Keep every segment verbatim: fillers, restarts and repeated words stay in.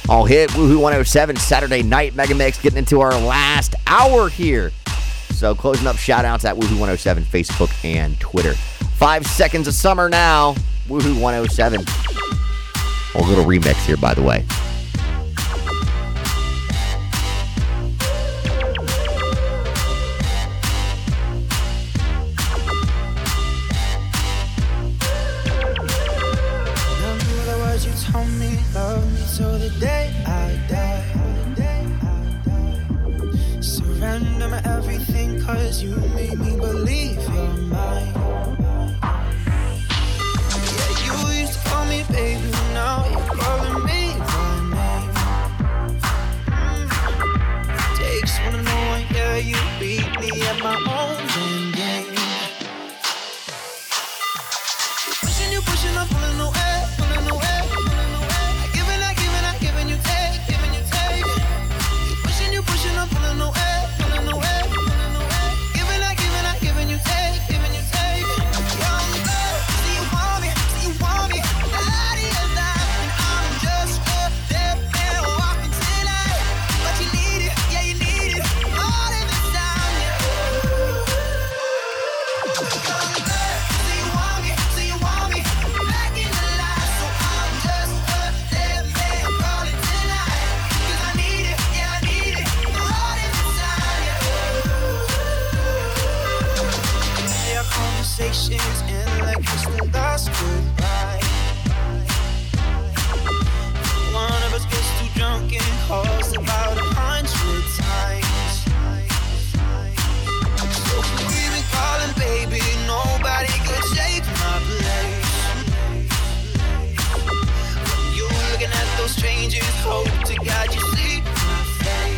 All hit Woohoo one oh seven Saturday night Mega Mix, getting into our last hour here. So closing up shout outs at Woohoo one oh seven Facebook and Twitter. Five seconds of summer now. Woohoo one oh seven. A little remix here, by the way. So the day I die, surrender my everything, cause you made me believe you're mine. Yeah, you used to call me baby, now you're calling me by name. mm. Takes one to know, yeah, you beat me at my own damn game. You're pushing, you pushing, I'm pulling away, pulling away. And like it's the last goodbye. One of us gets too drunk and calls about a hundred times. So we've been calling, baby, nobody could take my place. When you looking at those strangers, hope to God you see my face.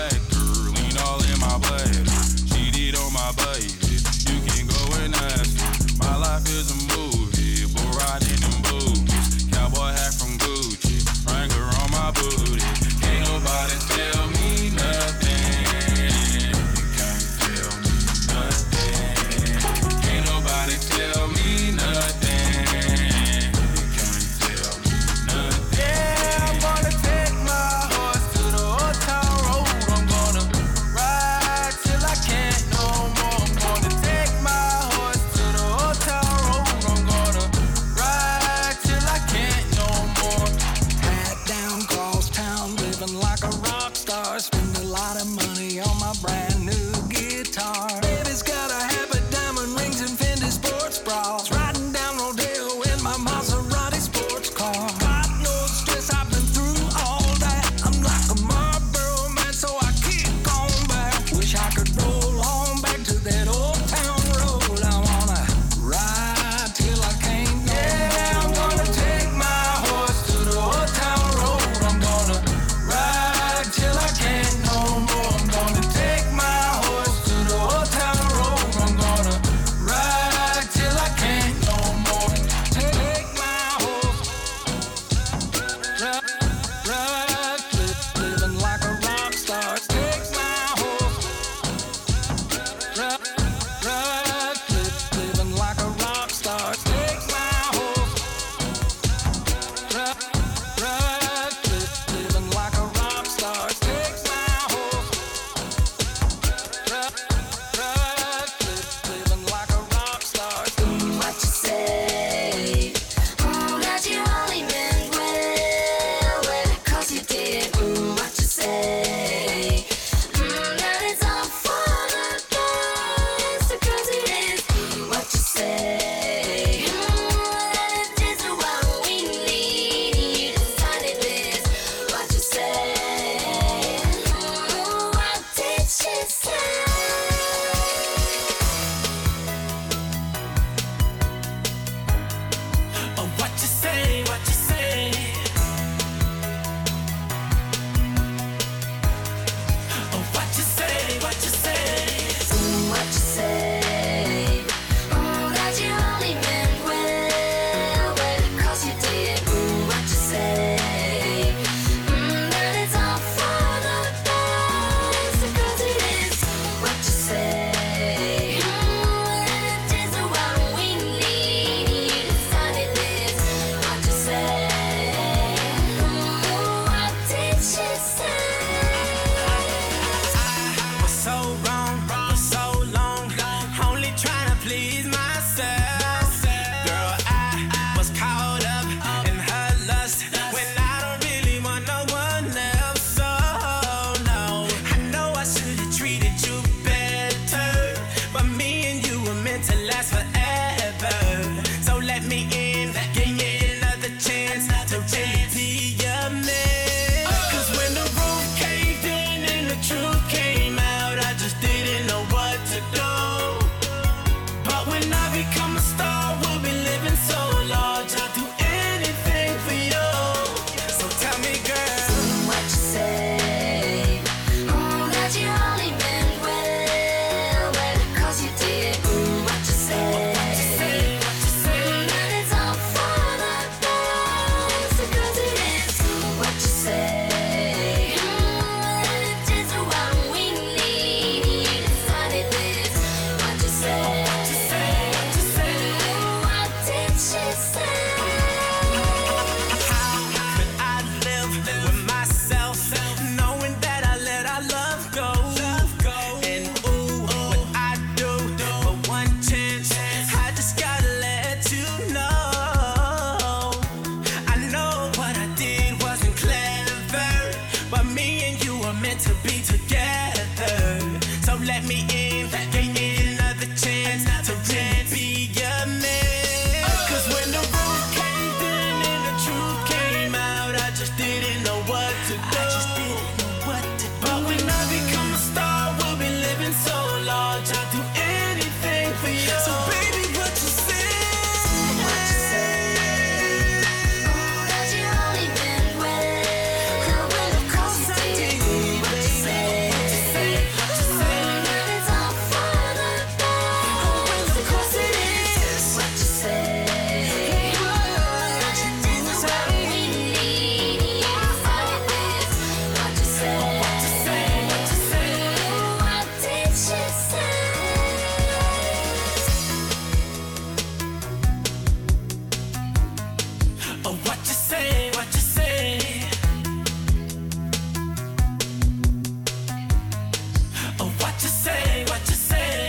Baby, you can go and ask. let me in. Gave me another chance to really be your man. Cause when the roof caved in and the truth came out, I just didn't know what to do. I just didn't know what to do. But when I become a star, we'll be living so large. I'll do anything for you. So baby, what you say? What you say? That you only been with. I will of course you did. What you say? What you say? What you say? That it's all for the best. I will of course it is. What you say? That you did what we need you for this. What you say? What you say? What you say? What did she say? Oh, what you say? What you say? Oh, what you say? What you say?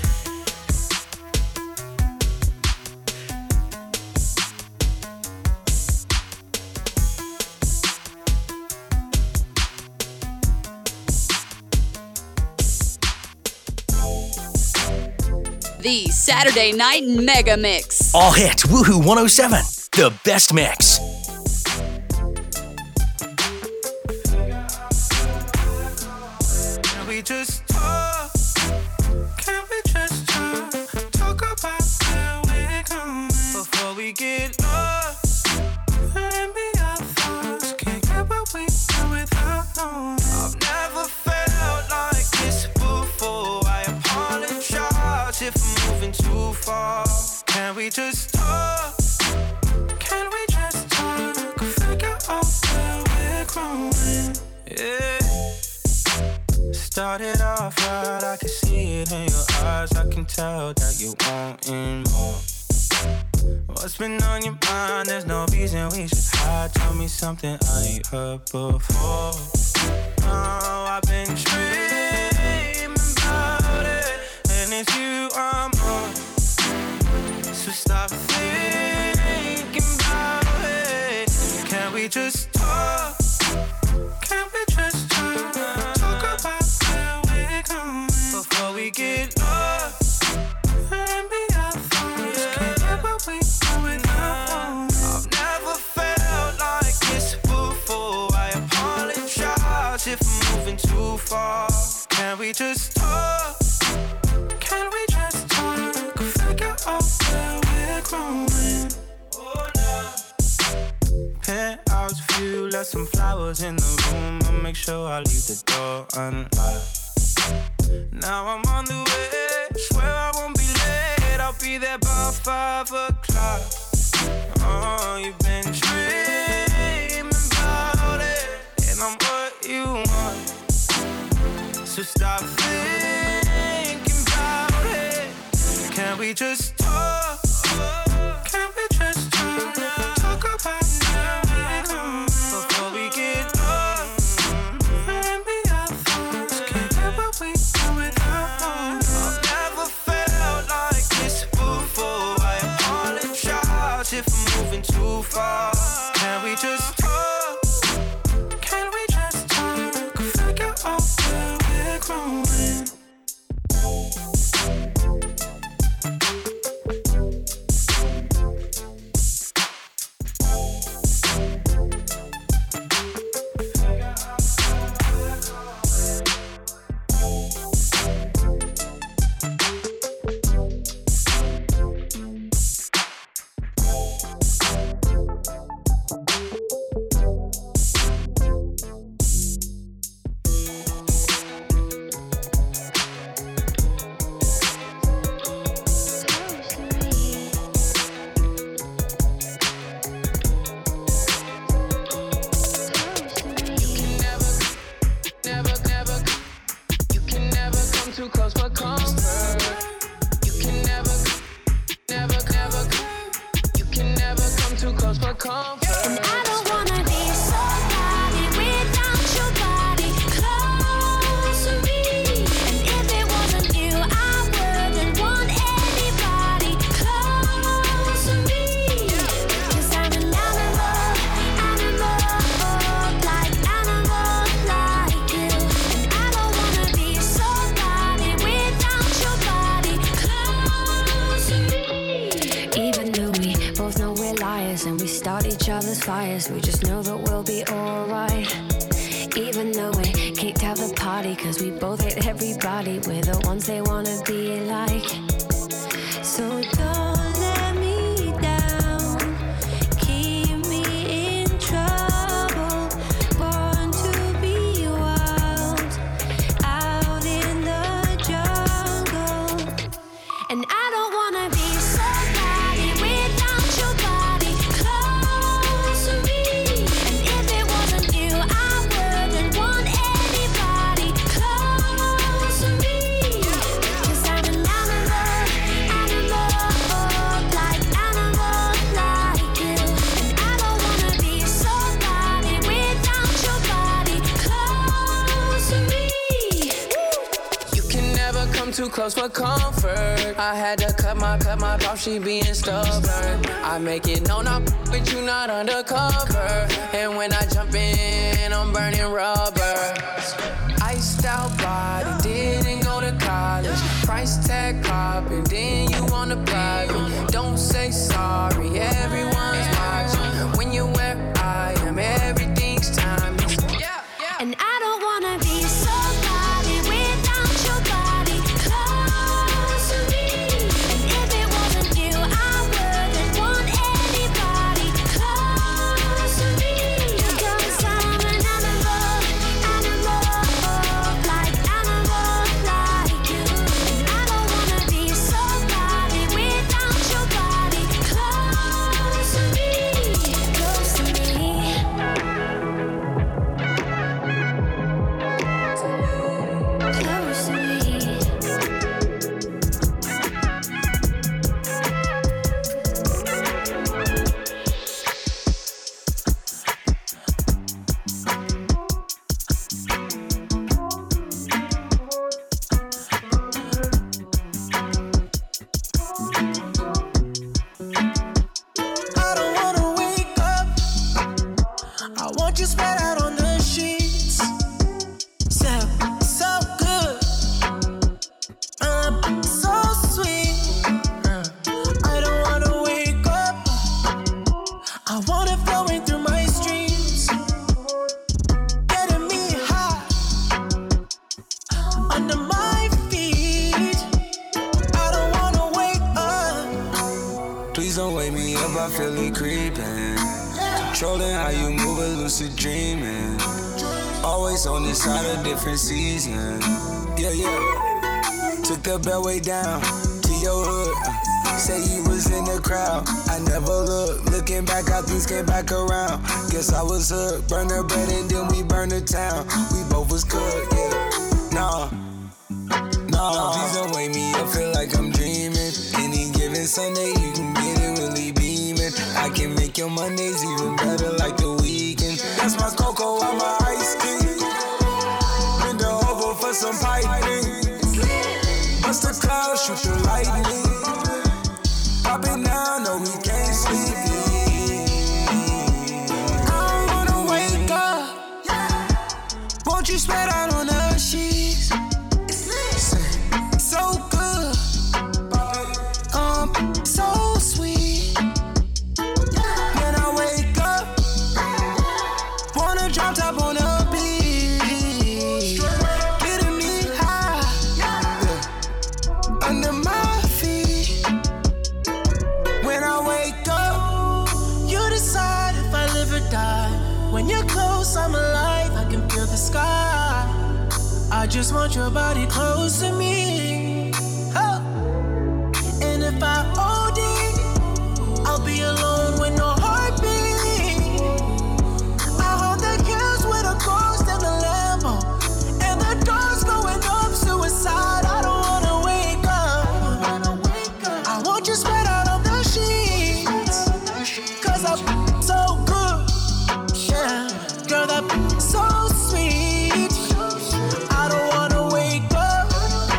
The Saturday Night Mega Mix. All hits, Woohoo one oh seven. The best mix. Can we just talk? Can we just talk? Talk about where we're going before we get lost. Let me our thoughts. Can't get what we do without knowing. I've never felt like this before. I apologize if I'm moving too far. Can we just talk? Can we just talk? Figure out where we're growing. Yeah. Started off right, I can see it in your eyes. I can tell that you wanting more. What's been on your mind? There's no reason we should hide. Tell me something I ain't heard before. Oh, I've been dreaming about it, and it's you I'm on. So stop thinking about it. Can we just talk? Can we just talk? Talk about where we're going before we get lost. Let me our thoughts. Can't get what we do without knowing. I've never felt like this before. I apologize if I'm moving too far. Can we just talk? Can we just talk? Figure out where we're growing. Oh, no. Penthouse view, left some flowers in the room. I'll make sure I leave the door unlocked. Now I'm on the way, swear I won't be late. I'll be there by five o'clock. Oh, you've been dreaming about it, and I'm what you want. So stop thinking about it. Can we just talk? Can we just talk? Talk about where we're going before we get lost. Let me our thoughts. Can't get what we do without knowing. I've never felt like this before. I apologize if I'm moving too far. Can we just talk? Can we just talk? Figure out where we're growing. each other's fires, we just know that we'll be alright. Even though we kicked out the party, cause we both hate everybody, we're the ones they wanna be like. So don't let me down, keep me in trouble. Born to be wild, out in the jungle. And I don't wanna be somebody without your body close to me. And if it wasn't you, I wouldn't want anybody close to me. Cause I'm an animal, animal, like animal like you. And I don't wanna be somebody without your body close to me. You can never come too close for comfort. I had to cut my, cut my off, she being stubborn. I make it known I'm with you, not undercover. And when I jump in, I'm burning rubber. Iced out body, didn't go to college. Price tag popping, then you on the private. Don't say sorry, everyone's watching. When you're where I am, everything's timeless. And I don't wanna be somebody without your body close to me. And if it wasn't you, I wouldn't want anybody close to me. Cause I'm an animal, animal, like animal like you. And I don't wanna be somebody without your body close to me, close to me. Close to me. I don't wanna wake up. I want you spread out on the sheets. So, so good. Uh, so sweet. Uh, I don't wanna wake up. I want it flowing through my streams. Getting me high under my feet. I don't wanna wake up. Please don't wake me up, I feel it creeping. Controlling how you move, a lucid dreaming. Always on this side of different season. Yeah, yeah. Took the beltway down to your hood. uh, Say you was in the crowd. I never looked. Looking back, how things came back around. Guess I was hooked. Burn the bread and then we burn the town. We both was cooked, yeah. Nah. No, please don't wake me up, feel like I'm dreaming. Any given Sunday, you can get it really beaming. I can make your Mondays even better like the weekend. That's my cocoa, I'm my ice cream. Window over for some piping. Bust the clouds, shoot the lightning. Pop it now, no, we can't sleep. I don't wanna wake up. Won't you spread out on the sheets? So good, um, so sweet. When I wake up, wanna drop top on the beach, getting me high, yeah, under my feet. When I wake up, you decide if I live or die. When you're close, I'm alive. I can feel the sky. I just want your body close to me. Oh. And if I O D, I'll be alone with no heartbeat. I hold the kills with a ghost and a Lambo, and the doors going up, suicide. I don't wanna wake up. I want you spread out on the sheets, cause I'm so good. Yeah, girl, that so sweet. I don't wanna wake up.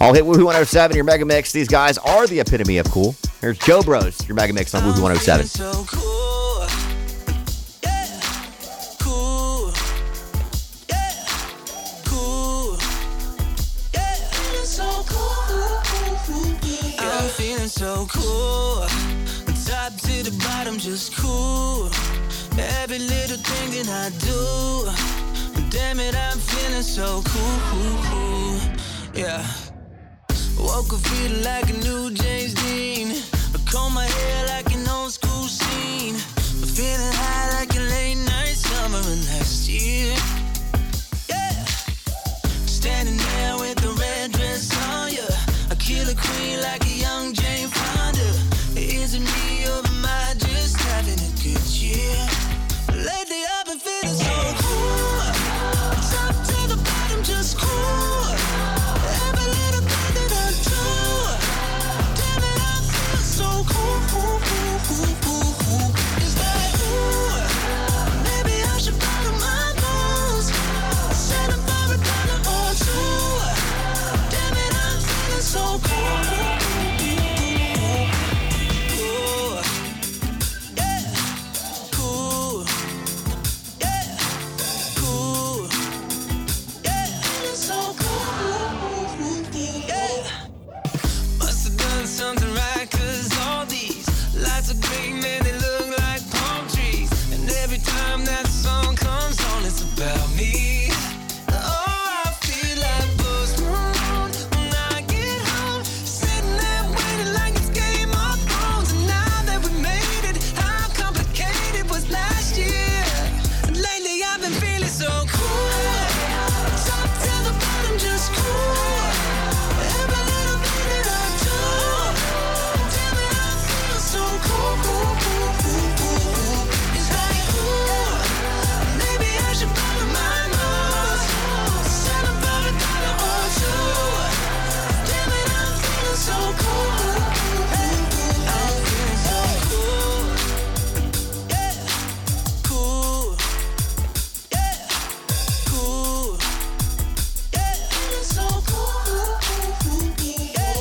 All hit Woohoo one oh seven, your Mega Mix. These guys are the epitome of cool. Here's Joe Bros, your Mega Mix on Woohoo one oh seven. So cool. Yeah. Cool. Yeah. Cool. Yeah. Feeling so cool. Yeah, I'm feeling so cool. Top to the bottom, just cool. Every little thing that I do. Damn it, I'm feeling so cool. Yeah. Woke up feeling like a new James Dean. I comb my hair like an old school scene. I'm feeling high like a late night summer of last year. Yeah. Standing there with the red dress on ya. I kill a queen like a young Jane Fonda. Is it me or am I just having a good year? Lately I've been feeling so cool. Top to the bottom, just cool. Every little thing that I do. Damn it, I feel so cool, cool, cool, cool, cool, cool. It's like, ooh, maybe I should bottle my nose. Set up for a dollar or two. Damn it, I'm feeling so cool, cool, cool, cool, cool, yeah, cool, yeah, cool, yeah, feeling so cool, yeah. Must have done something right, 'cause all these lights are green, man, they look like palm trees. And every time that song comes on, it's about me. Oh, I feel like Post Malone when I get home, sitting there waiting like it's Game of Thrones. And now that we made it, how complicated was last year? And lately I've been feeling so cool. Top to the bottom, just cool. Every little thing that I do. Damn it, I feel so cool, cool, cool, cool, cool, cool. It's like, ooh, maybe I should bottle my nose. Set up for a dollar or two. Damn it, I'm feeling so cool. I'm feeling so cool. Yeah. Cool. Yeah. Cool. Yeah. Feeling so cool. Yeah. Yeah.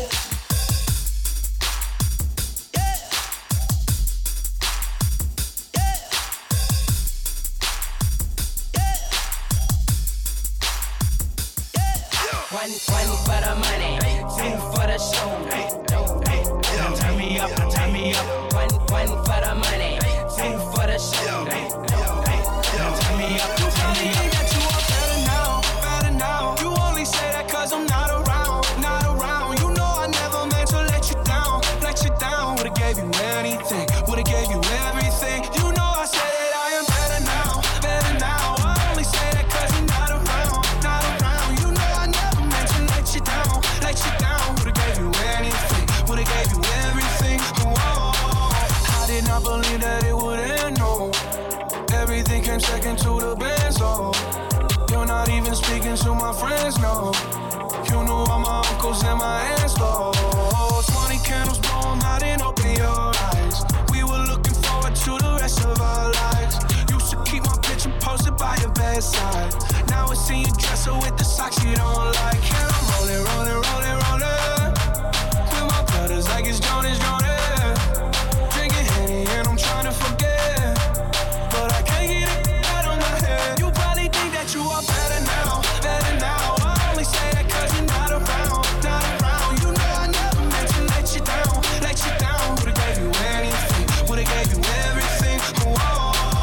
One, one for the money, two for the show. Now turn me up, now turn me up. One, one for the money, two for the show. Now turn me up, now turn me up. That you are better now, better now. You only say that 'cause I'm not around, not around. You know I never meant to let you down, let you down. Would've gave you anything, would've gave you everything. You know I said that I am better now, better now. I only say that 'cause you're not around, not around. You know I never meant to let you down, let you down. Would've gave you anything, would've gave you everything. Whoa, I did not believe that it would end, no. Everything came second to the best, oh. You're not even speaking to my friends, no. You knew all my uncles and my aunts, though. twenty candles, blow 'em out and open your eyes. We were looking forward to the rest of our lives. Used to keep my picture posted by your bedside. Now I see you dresser with the socks you don't like. And I'm rolling, rolling, rolling, rolling. With my brothers like it's Jonas, Jonas. Drinking Henny and I'm trying to forget. But I can't get it out of my head. You probably think that you are better now, better now. I only say that 'cause you're not around, not around. You know I never meant to let you down, let you down. Would've gave you anything, would've gave you everything. Whoa.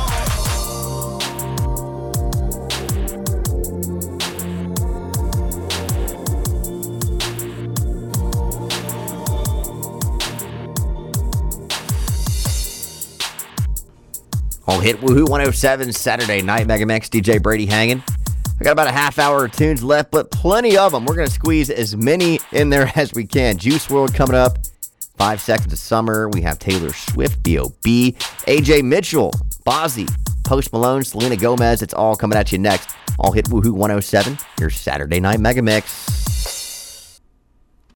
All hit Woohoo one oh seven Saturday night Mega Mix. D J Brady hanging. I got about a half hour of tunes left, but plenty of them. We're going to squeeze as many in there as we can. Juice world coming up. Five Seconds of Summer. We have Taylor Swift, B O B, A J Mitchell, Bozzy, Post Malone, Selena Gomez. It's all coming at you next. All hit Woohoo one oh seven, your Saturday night Mega Mix.